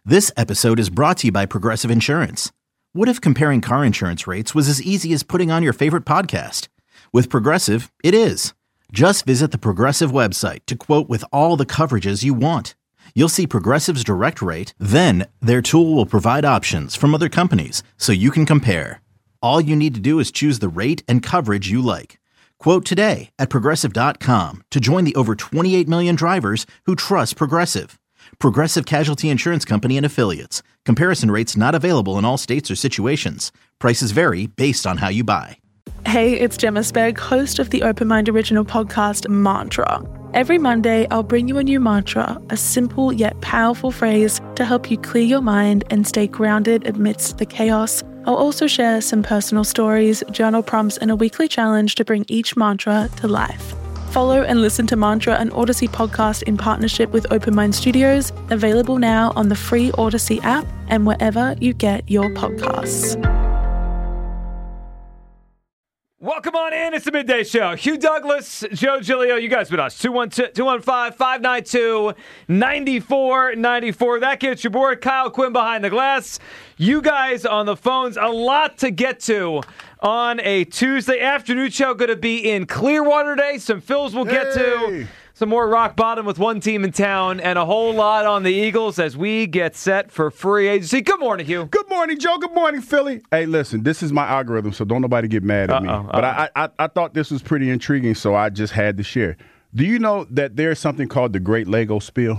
This episode is brought to you by Progressive Insurance. What if comparing car insurance rates was as easy as putting on your favorite podcast? With Progressive, it is. Just visit the Progressive website to quote with all the coverages you want. You'll see Progressive's direct rate, then their tool will provide options from other companies so you can compare. All you need to do is choose the rate and coverage you like. Quote today at Progressive.com to join the over 28 million drivers who trust Progressive. Progressive Casualty Insurance Company and Affiliates. Comparison rates not available in all states or situations. Prices vary based on how you buy. Hey, it's Gemma Spegg, host of the Open Mind original podcast, Mantra. Every Monday, I'll bring you a new mantra, a simple yet powerful phrase to help you clear your mind and stay grounded amidst the chaos. I'll also share some personal stories, journal prompts, and a weekly challenge to bring each mantra to life. Follow and listen to Mantra, an Odyssey podcast in partnership with Open Mind Studios, available now on the free Odyssey app and wherever you get your podcasts. Welcome on in. It's the Midday Show. Hugh Douglas, Joe Giglio, you guys with us. 215-592-9494. That gets your board. Kyle Quinn behind the glass. You guys on the phones. A lot to get to on a Tuesday afternoon show. Going to be in Clearwater today. Some Phils we'll get to. Some more rock bottom with one team in town, and a whole lot on the Eagles as we get set for free agency. Good morning, Hugh. Good morning, Joe. Good morning, Philly. Hey, listen, this is my algorithm, so don't nobody get mad at me. But I thought this was pretty intriguing, so I just had to share. Do you know that there's something called the Great Lego Spill?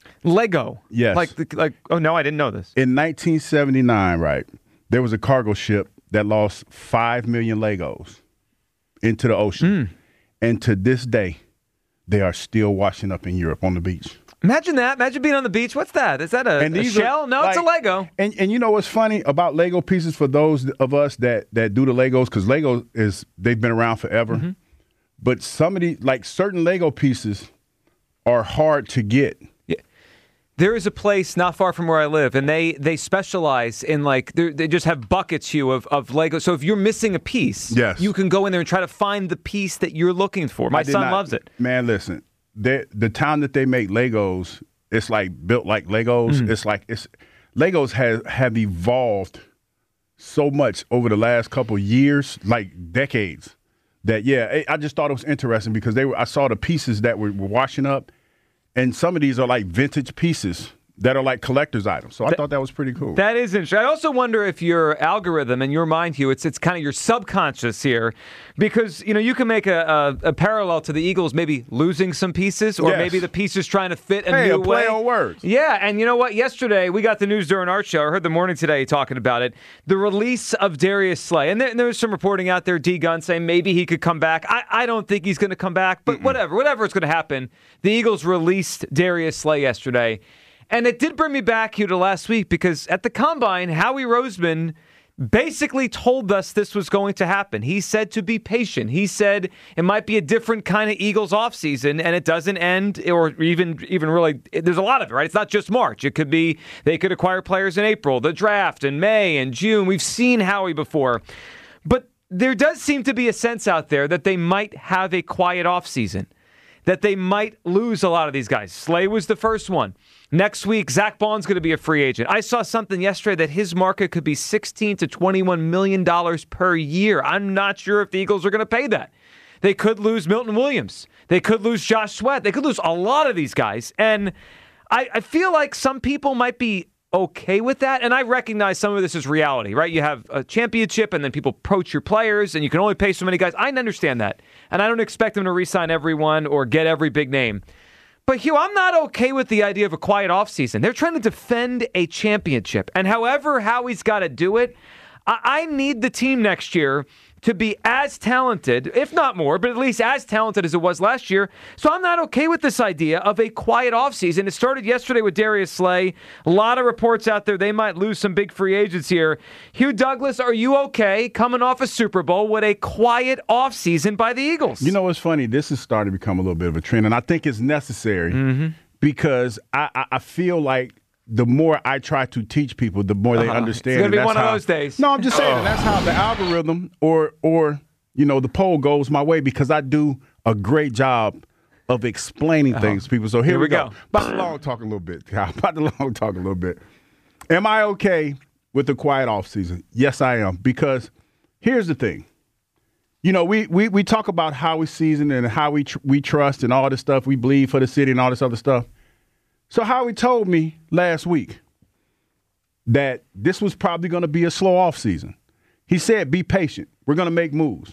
Lego? Yes. Oh, no, I didn't know this. In 1979, right, there was a cargo ship that lost 5 million Legos into the ocean. And to this day, they are still washing up in Europe on the beach. Imagine that. Imagine being on the beach. What's that? Is that a shell? No, it's a Lego. And you know what's funny about Lego pieces for those of us that do the Legos, because Lego they've been around forever. Mm-hmm. But some of these, like certain Lego pieces are hard to get. Yeah. There is a place not far from where I live, and they specialize in they just have buckets, Hugh, of Lego. So if you're missing a piece, yes, you can go in there and try to find the piece that you're looking for. My son loves it. Man, listen, the time that they make Legos, it's like built like Legos. Mm-hmm. Legos have evolved so much over the last couple of years, like decades. That I just thought it was interesting because I saw the pieces that were washing up. And some of these are like vintage pieces that are like collector's items. So I thought that was pretty cool. That is interesting. I also wonder if your algorithm and your mind, Hugh, it's kind of your subconscious here. Because, you can make a parallel to the Eagles maybe losing some pieces or maybe the pieces trying to fit a new way. Play on words. Yeah, and you know what? Yesterday, we got the news during our show. I heard the morning today talking about it. The release of Darius Slay. And there was some reporting out there, D-Gun, saying maybe he could come back. I don't think he's going to come back, but whatever is going to happen. The Eagles released Darius Slay yesterday. And it did bring me back here to last week because at the Combine, Howie Roseman basically told us this was going to happen. He said to be patient. He said it might be a different kind of Eagles offseason, and it doesn't end, or even really, there's a lot of it, right? It's not just March. It could be they could acquire players in April, the draft in May and June. We've seen Howie before. But there does seem to be a sense out there that they might have a quiet offseason, that they might lose a lot of these guys. Slay was the first one. Next week, Zach Bond's going to be a free agent. I saw something yesterday that his market could be $16 to $21 million per year. I'm not sure if the Eagles are going to pay that. They could lose Milton Williams. They could lose Josh Sweat. They could lose a lot of these guys. And I feel like some people might be okay with that. And I recognize some of this is reality, right? You have a championship and then people approach your players and you can only pay so many guys. I understand that. And I don't expect them to re-sign everyone or get every big name. But, Hugh, I'm not okay with the idea of a quiet offseason. They're trying to defend a championship. And however Howie's got to do it, I need the team next year to be as talented, if not more, but at least as talented as it was last year. So I'm not okay with this idea of a quiet offseason. It started yesterday with Darius Slay. A lot of reports out there they might lose some big free agents here. Hugh Douglas, are you okay coming off a Super Bowl with a quiet offseason by the Eagles? You know what's funny? This is starting to become a little bit of a trend, and I think it's necessary because I feel like the more I try to teach people, the more they understand. It's going to be one of those days. No, I'm just saying that's how the algorithm or the poll goes my way because I do a great job of explaining things to people. So here we go. About to long talk a little bit. Am I okay with the quiet offseason? Yes, I am. Because here's the thing. You know, we talk about Howie's season and how we trust and all this stuff. We bleed for the city and all this other stuff. So Howie told me last week that this was probably going to be a slow offseason. He said, be patient. We're going to make moves.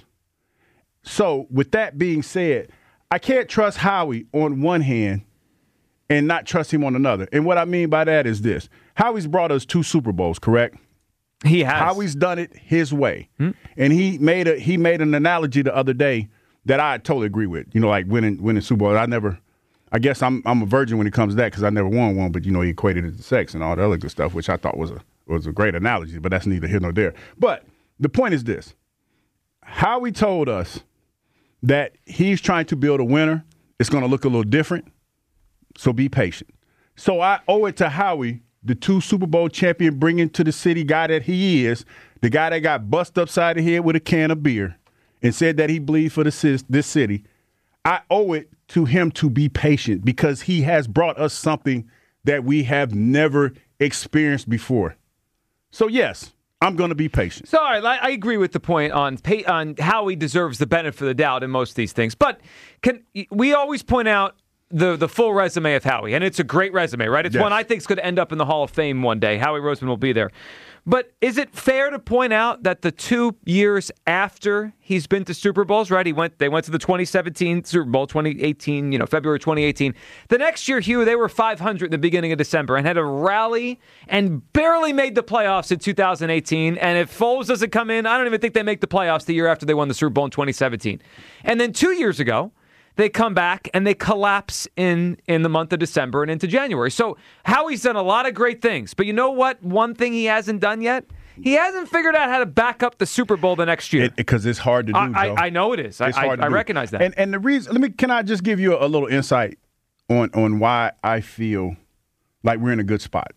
So with that being said, I can't trust Howie on one hand and not trust him on another. And what I mean by that is this. Howie's brought us 2 Super Bowls, correct? He has. Howie's done it his way. And he made an analogy the other day that I totally agree with. You know, like winning Super Bowl. I guess I'm a virgin when it comes to that because I never won one, but, you know, he equated it to sex and all the other good stuff, which I thought was a great analogy, but that's neither here nor there. But the point is this. Howie told us that he's trying to build a winner. It's going to look a little different, so be patient. So I owe it to Howie, the 2 Super Bowl champion, bringing to the city guy that he is, the guy that got bust upside the head with a can of beer and said that he bleeds for this city. I owe it to him to be patient because he has brought us something that we have never experienced before. So, yes, I'm going to be patient. So, all right, I agree with the point on how he deserves the benefit of the doubt in most of these things. But we always point out the full resume of Howie, and it's a great resume, right? It's one I think is going to end up in the Hall of Fame one day. Howie Roseman will be there. But is it fair to point out that the 2 years after he's been to Super Bowls, right? They went to the 2017 Super Bowl, 2018, February 2018. The next year, Hugh, they were 500 in the beginning of December and had a rally and barely made the playoffs in 2018. And if Foles doesn't come in, I don't even think they make the playoffs the year after they won the Super Bowl in 2017. And then 2 years ago, they come back and they collapse in the month of December and into January. So Howie's done a lot of great things. But you know what? One thing he hasn't done yet? He hasn't figured out how to back up the Super Bowl the next year. Because it's hard to do, Joe. I know it is. I recognize that. And the reason, can I just give you a little insight on why I feel like we're in a good spot?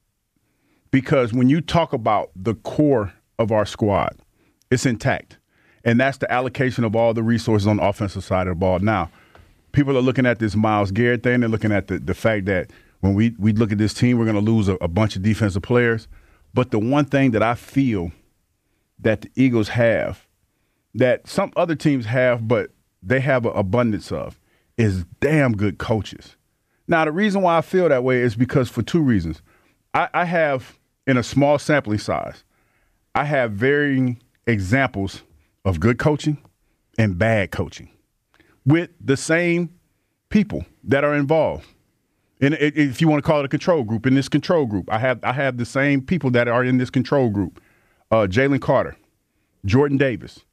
Because when you talk about the core of our squad, it's intact. And that's the allocation of all the resources on the offensive side of the ball. Now, people are looking at this Myles Garrett thing. They're looking at the fact that when we look at this team, we're going to lose a bunch of defensive players. But the one thing that I feel that the Eagles have that some other teams have, but they have an abundance of, is damn good coaches. Now, the reason why I feel that way is because for 2 reasons. I have, in a small sampling size, I have varying examples of good coaching and bad coaching with the same people that are involved. And if you want to call it a control group, in this control group, I have the same people that are in this control group. Jalen Carter, Jordan Davis,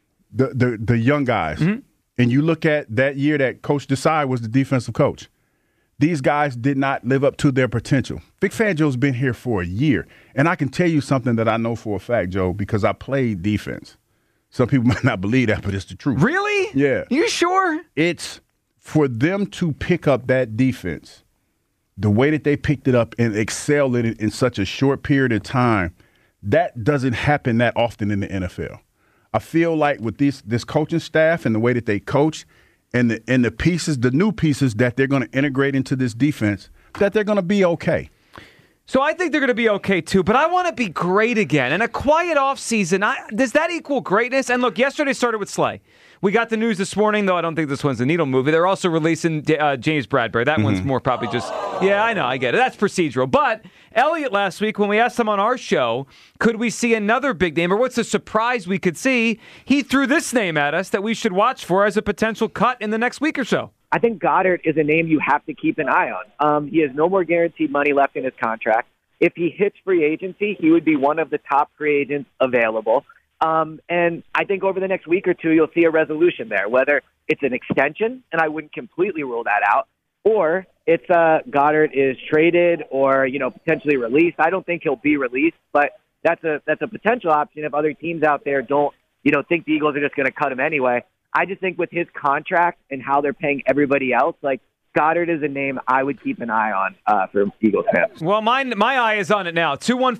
the young guys. Mm-hmm. And you look at that year that Coach Desai was the defensive coach. These guys did not live up to their potential. Vic Fangio's been here for a year. And I can tell you something that I know for a fact, Joe, because I played defense. Some people might not believe that, but it's the truth. Really? Yeah. You sure? It's for them to pick up that defense, the way that they picked it up and excel in it in such a short period of time, that doesn't happen that often in the NFL. I feel like with this coaching staff and the way that they coach and the pieces, the new pieces that they're going to integrate into this defense, that they're going to be okay. So I think they're going to be okay, too, but I want to be great again. And a quiet offseason, does that equal greatness? And look, yesterday started with Slay. We got the news this morning, though I don't think this one's a needle movie. They're also releasing James Bradbury. That one's more probably just, yeah, I know, I get it. That's procedural. But Elliot last week, when we asked him on our show, could we see another big name, or what's the surprise we could see, he threw this name at us that we should watch for as a potential cut in the next week or so. I think Goddard is a name you have to keep an eye on. He has no more guaranteed money left in his contract. If he hits free agency, he would be one of the top free agents available. And I think over the next week or two, you'll see a resolution there, whether it's an extension, and I wouldn't completely rule that out, or it's Goddard is traded or, potentially released. I don't think he'll be released, but that's a potential option if other teams out there don't, think the Eagles are just going to cut him anyway. I just think with his contract and how they're paying everybody else, Goddard is a name I would keep an eye on for Eagles fans. Well, my eye is on it now.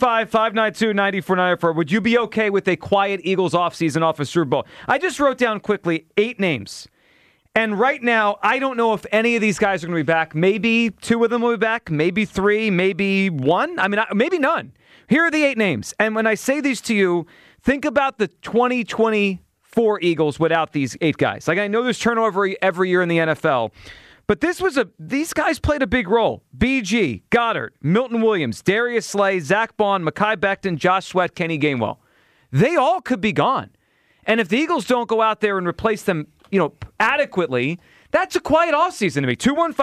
215-592-9494. Would you be okay with a quiet Eagles offseason off of Super Bowl? I just wrote down quickly 8 names. And right now, I don't know if any of these guys are going to be back. Maybe 2 of them will be back, maybe 3, maybe 1. I mean, maybe none. Here are the 8 names. And when I say these to you, think about the 2024 Eagles without these 8 guys. Like, I know there's turnover every year in the NFL, but these guys played a big role. BG, Goddard, Milton Williams, Darius Slay, Zach Bond, Mekhi Becton, Josh Sweat, Kenny Gainwell. They all could be gone. And if the Eagles don't go out there and replace them, adequately, that's a quiet offseason to me.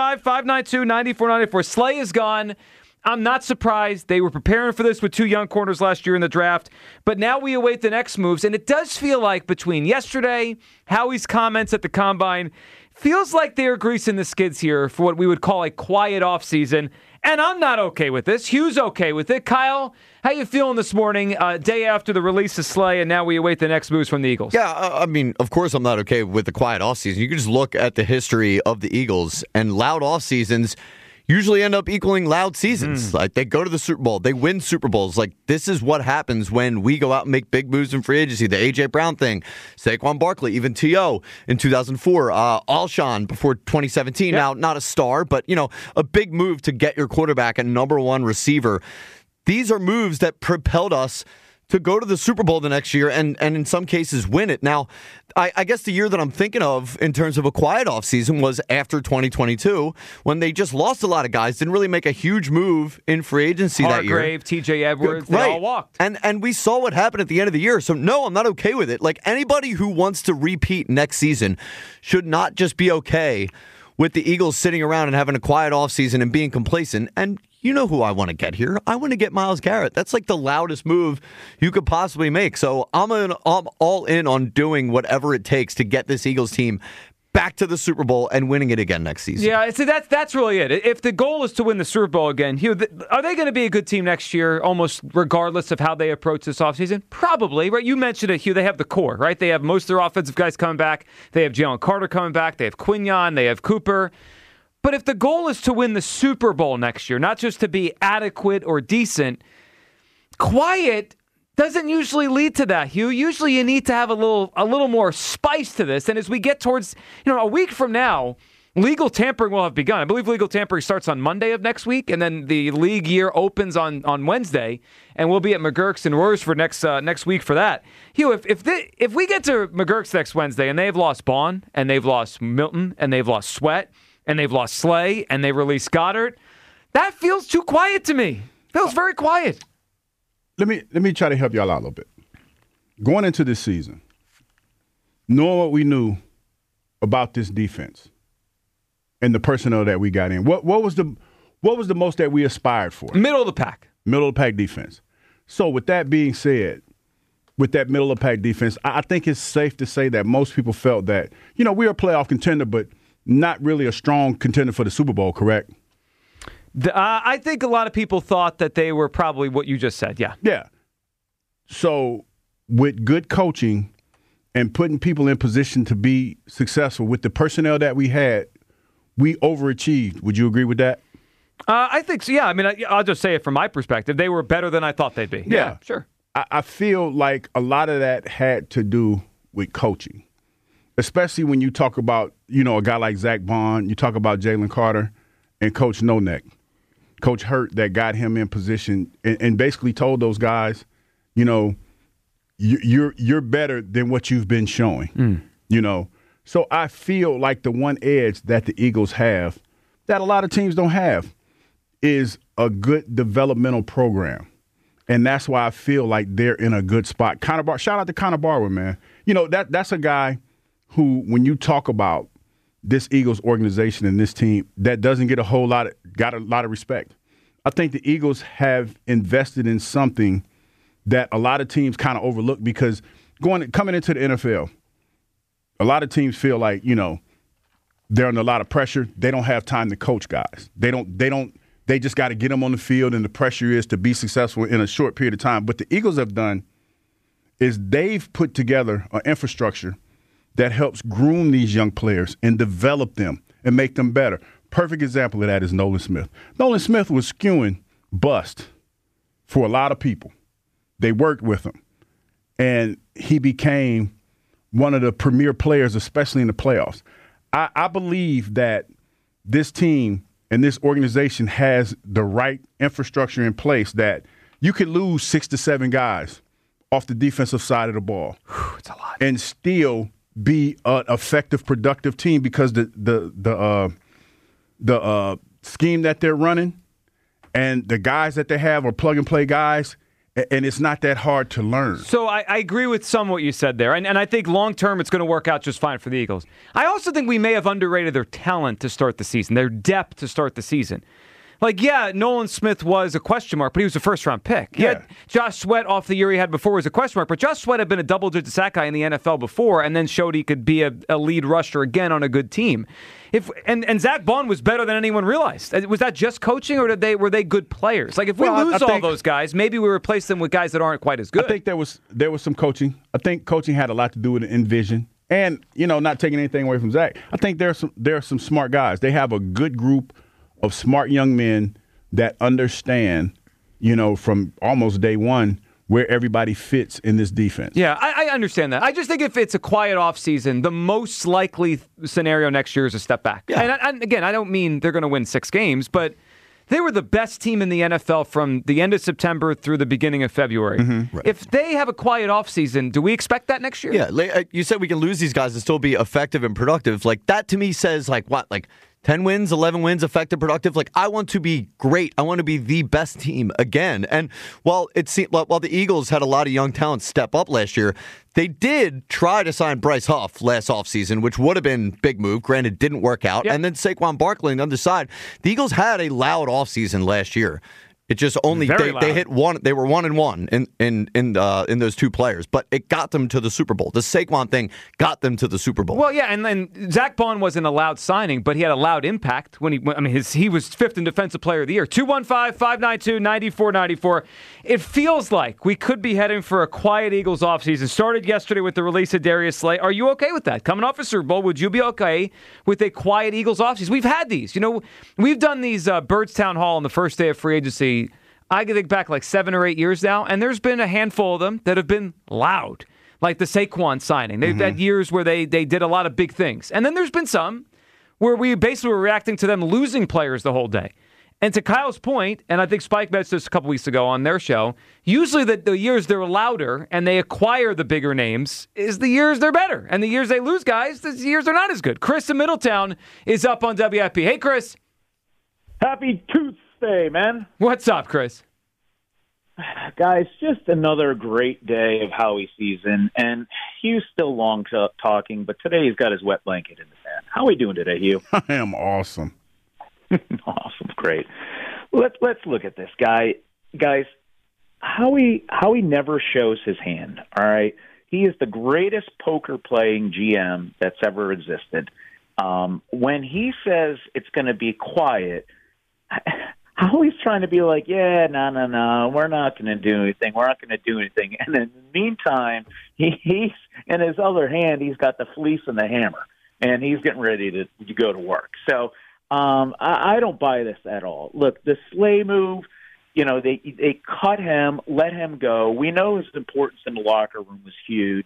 215-592-9494. Slay is gone. I'm not surprised. They were preparing for this with 2 young corners last year in the draft. But now we await the next moves. And it does feel like between yesterday, Howie's comments at the Combine, feels like they're greasing the skids here for what we would call a quiet offseason. And I'm not okay with this. Hugh's okay with it. Kyle, how you feeling this morning, day after the release of Slay, and now we await the next moves from the Eagles? Yeah, I mean, of course I'm not okay with the quiet offseason. You can just look at the history of the Eagles, and loud offseasons usually end up equaling loud seasons. Like, they go to the Super Bowl, they win Super Bowls. Like, this is what happens when we go out and make big moves in free agency. The A.J. Brown thing, Saquon Barkley, even T.O. in 2004, Alshon before 2017. Yep. Now, not a star, but, a big move to get your quarterback and number 1 receiver. These are moves that propelled us to go to the Super Bowl the next year and in some cases win it. Now, I guess the year that I'm thinking of in terms of a quiet offseason was after 2022 when they just lost a lot of guys, didn't really make a huge move in free agency that year. Hargrave, T.J. Edwards, they all walked. And we saw what happened at the end of the year. So, no, I'm not okay with it. Like, anybody who wants to repeat next season should not just be okay with the Eagles sitting around and having a quiet offseason and being complacent. And you know who I want to get here. I want to get Myles Garrett. That's like the loudest move you could possibly make. So I'm all in on doing whatever it takes to get this Eagles team back to the Super Bowl and winning it again next season. Yeah, so that's really it. If the goal is to win the Super Bowl again, Hugh, are they going to be a good team next year, almost regardless of how they approach this offseason? Probably, right? You mentioned it, Hugh. They have the core, right? They have most of their offensive guys coming back. They have Jalen Carter coming back. They have Quinyon. They have Cooper. But if the goal is to win the Super Bowl next year, not just to be adequate or decent, quiet doesn't usually lead to that, Hugh. Usually you need to have a little more spice to this. And as we get towards, a week from now, legal tampering will have begun. I believe legal tampering starts on Monday of next week, and then the league year opens on Wednesday, and we'll be at McGurk's and Roars for next week for that. Hugh, if we get to McGurk's next Wednesday and they've lost Bond, and they've lost Milton, and they've lost Sweat, and they've lost Slay, and they released Goddard, that feels too quiet to me. Feels very quiet. Let me try to help y'all out a little bit. Going into this season, knowing what we knew about this defense and the personnel that we got in, what was the most that we aspired for? Middle of the pack. Middle of the pack defense. So with that being said, with that middle of the pack defense, I think it's safe to say that most people felt that, we're a playoff contender, but not really a strong contender for the Super Bowl, correct? I think a lot of people thought that they were probably what you just said, yeah. Yeah. So with good coaching and putting people in position to be successful with the personnel that we had, we overachieved. Would you agree with that? I think so, yeah. I mean, I'll just say it from my perspective. They were better than I thought they'd be. Yeah, sure. I feel like a lot of that had to do with coaching, especially when you talk about, a guy like Zach Bond, you talk about Jalen Carter and Coach No-Neck. Coach Hurt that got him in position and basically told those guys, you're better than what you've been showing, So I feel like the one edge that the Eagles have that a lot of teams don't have is a good developmental program. And that's why I feel like they're in a good spot. Shout out to Connor Barwin, man. That's a guy who, when you talk about this Eagles organization and this team, that doesn't get a lot of respect. I think the Eagles have invested in something that a lot of teams kind of overlook because coming into the NFL, a lot of teams feel like, they're under a lot of pressure. They don't have time to coach guys. They just got to get them on the field, and the pressure is to be successful in a short period of time. What the Eagles have done is they've put together an infrastructure that helps groom these young players and develop them and make them better. Perfect example of that is Nolan Smith. Nolan Smith was skewing bust for a lot of people. They worked with him, and he became one of the premier players, especially in the playoffs. I believe that this team and this organization has the right infrastructure in place that you could lose 6 to 7 guys off the defensive side of the ball. It's a lot. And still be an effective, productive team because the scheme that they're running and the guys that they have are plug-and-play guys, and it's not that hard to learn. So I agree with some what you said there, and I think long-term it's going to work out just fine for the Eagles. I also think we may have underrated their talent to start the season, their depth to start the season. Like, yeah, Nolan Smith was a question mark, but he was a first-round pick. Yeah. Josh Sweat off the year he had before was a question mark, but Josh Sweat had been a double-digit sack guy in the NFL before and then showed he could be a lead rusher again on a good team. And Zach Bond was better than anyone realized. Was that just coaching, or were they good players? Like, if we lose all those guys, maybe we replace them with guys that aren't quite as good. I think there was some coaching. I think coaching had a lot to do with envision. And, not taking anything away from Zach. I think there are some smart guys. They have a good group of smart young men that understand, from almost day one, where everybody fits in this defense. Yeah, I understand that. I just think if it's a quiet offseason, the most likely scenario next year is a step back. Yeah. And again, I don't mean they're going to win 6 games, but they were the best team in the NFL from the end of September through the beginning of February. Mm-hmm. Right. If they have a quiet offseason, do we expect that next year? Yeah, you said we can lose these guys and still be effective and productive. Like, that to me says, what? 10 wins, 11 wins, effective, productive. I want to be great. I want to be the best team again. And while the Eagles had a lot of young talent step up last year, they did try to sign Bryce Huff last offseason, which would have been a big move. Granted, didn't work out. Yep. And then Saquon Barkley on the other side. The Eagles had a loud offseason last year. It just only they hit one. They were 1-1 in those 2 players, but it got them to the Super Bowl. The Saquon thing got them to the Super Bowl. Well, yeah, and then Zach Bond wasn't a loud signing, but he had a loud impact when he was 5th in Defensive Player of the Year. 215-592-9494. It feels like we could be heading for a quiet Eagles offseason. Started yesterday with the release of Darius Slay. Are you okay with that? Coming off a Super Bowl, would you be okay with a quiet Eagles offseason? We've had these. We've done these Birdstown Hall on the first day of free agency. I can think back 7 or 8 years now, and there's been a handful of them that have been loud, like the Saquon signing. They've had years where they did a lot of big things. And then there's been some where we basically were reacting to them losing players the whole day. And to Kyle's point, and I think Spike mentioned this a couple weeks ago on their show, usually the years they're louder and they acquire the bigger names is the years they're better. And the years they lose guys, the years they're not as good. Chris in Middletown is up on WIP. Hey, Chris. Happy Tuesday, man. What's up, Chris? Guys, just another great day of Howie season, and Hugh's still long talking, but today he's got his wet blanket in his hand. How are we doing today, Hugh? I am awesome. Awesome, great. Let's look at this guy, guys. Howie never shows his hand. All right, he is the greatest poker playing GM that's ever existed. When he says it's going to be quiet, Howie's trying to be like, yeah, no, we're not going to do anything. We're not going to do anything. And in the meantime, he's in his other hand, he's got the fleece and the hammer, and he's getting ready to go to work. So I don't buy this at all. Look, the Slay move, they cut him, let him go. We know his importance in the locker room was huge.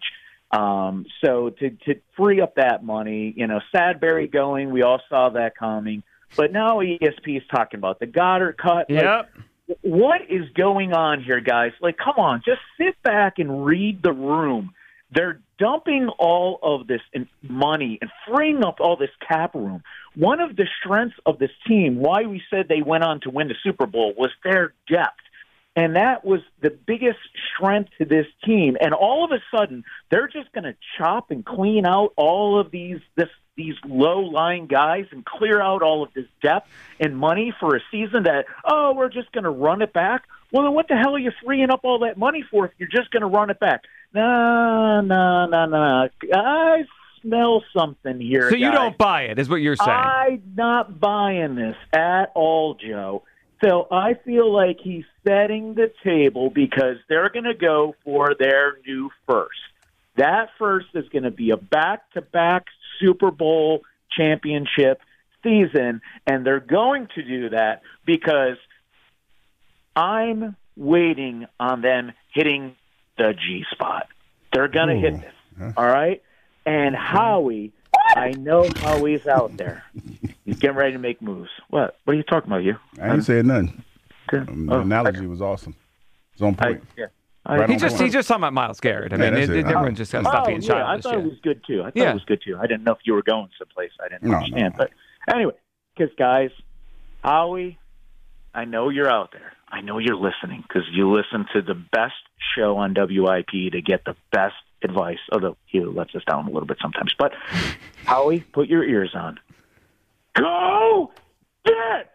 So to free up that money, Sadbury going, we all saw that coming. But now ESP is talking about the Goddard cut. Yep. What is going on here, guys? Come on, just sit back and read the room. They're dumping all of this money and freeing up all this cap room. One of the strengths of this team, why we said they went on to win the Super Bowl, was their depth. And that was the biggest strength to this team. And all of a sudden, they're just going to chop and clean out all of these low-lying guys and clear out all of this depth and money for a season that, we're just going to run it back. Well, then what the hell are you freeing up all that money for if you're just going to run it back? No. I smell something here, So you guys. don't buy it, is what you're saying. I'm not buying this at all, Joe. So I feel like he's setting the table because they're going to go for their new first. That first is going to be a back-to-back Super Bowl championship season, and they're going to do that because I'm waiting on them hitting the G spot. They're going to hit this, all right? And Howie I know Howie's out there. He's getting ready to make moves. What? What are you talking about, you? I ain't saying nothing. Okay. The analogy was awesome. It's on point. He's just talking about Myles Garrett. I mean, everyone just got to stop being childish. I thought it was good, too. I didn't know if you were going someplace. I didn't understand. But anyway, because, guys, Howie, I know you're out there. I know you're listening because you listen to the best show on WIP to get the best advice, although he lets us down a little bit sometimes. But, Howie, put your ears on. Go get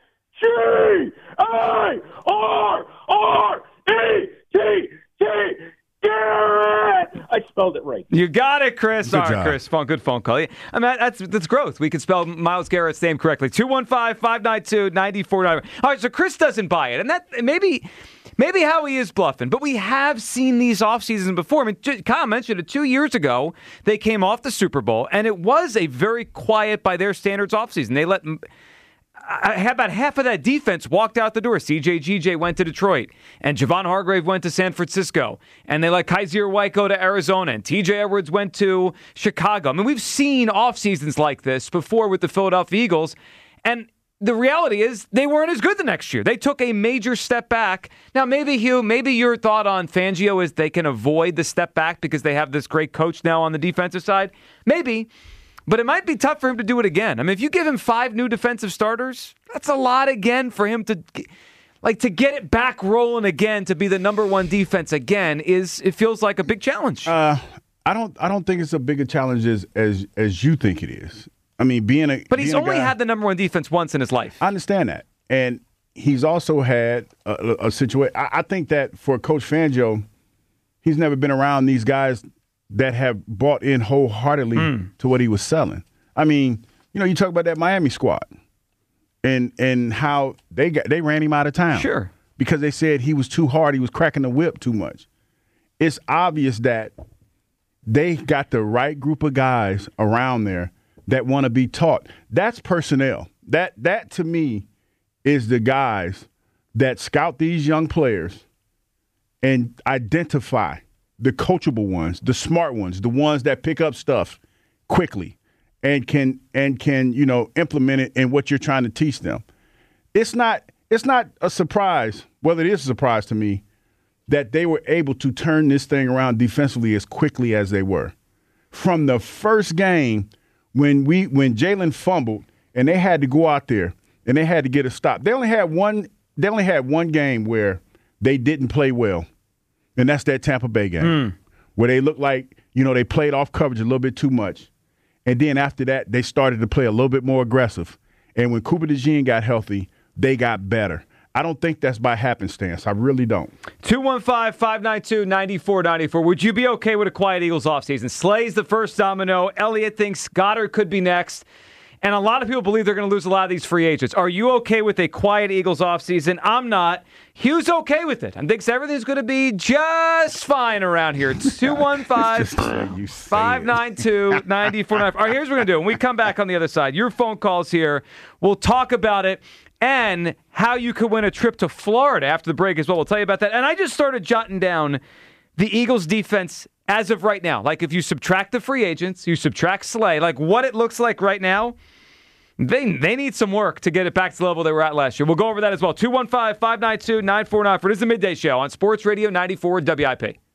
G-I-R-R-E-T-T Garrett. I spelled it right. You got it, Chris. Good All right, job. Chris. Good phone call. I mean, that's growth. We can spell Myles Garrett's name correctly. 215-592-9490. All right, so Chris doesn't buy it, and that maybe how he is bluffing, but we have seen these off seasons before. I mean, Kyle mentioned it 2 years ago. They came off the Super Bowl, and it was a very quiet, by their standards, off season. They let about half of that defense walked out the door. CJ GJ went to Detroit, and Javon Hargrave went to San Francisco, and they let Kaiser White go to Arizona, and TJ Edwards went to Chicago. I mean, we've seen off seasons like this before with the Philadelphia Eagles, and the reality is they weren't as good the next year. They took a major step back. Now, maybe, Hugh, your thought on Fangio is they can avoid the step back because they have this great coach now on the defensive side. Maybe. But it might be tough for him to do it again. I mean, if you give him 5 new defensive starters, that's a lot again for him to get it back rolling again, to be the number one defense again. It feels like a big challenge. I don't think it's a bigger challenge as you think it is. I mean, but he's only had the number one defense once in his life. I understand that, and he's also had a situation. I think that for Coach Fangio, he's never been around these guys that have bought in wholeheartedly to what he was selling. I mean, you talk about that Miami squad and how they ran him out of town. Sure. Because they said he was too hard, he was cracking the whip too much. It's obvious that they got the right group of guys around there that want to be taught. That's personnel. That to me is the guys that scout these young players and identify the coachable ones, the smart ones, the ones that pick up stuff quickly and can implement it in what you're trying to teach them. It's not a surprise, well, it is a surprise to me, that they were able to turn this thing around defensively as quickly as they were. From the first game when Jalen fumbled and they had to go out there and they had to get a stop. They only had one game where they didn't play well. And that's that Tampa Bay game where they looked like, they played off coverage a little bit too much. And then after that, they started to play a little bit more aggressive. And when Cooper DeJean got healthy, they got better. I don't think that's by happenstance. I really don't. 215-592-9494. Would you be okay with a quiet Eagles offseason? Slay's the first domino. Elliott thinks Goddard could be next. And a lot of people believe they're going to lose a lot of these free agents. Are you okay with a quiet Eagles offseason? I'm not. Hugh's okay with it. I think everything's going to be just fine around here. 215-592-9494. All right, here's what we're going to do. When we come back on the other side, your phone calls here. We'll talk about it and how you could win a trip to Florida after the break as well. We'll tell you about that. And I just started jotting down the Eagles defense as of right now. Like, if you subtract the free agents, you subtract Slay, like what it looks like right now, they need some work to get it back to the level they were at last year. We'll go over that as well. 215-592-9494. It is the Midday Show on Sports Radio 94 WIP.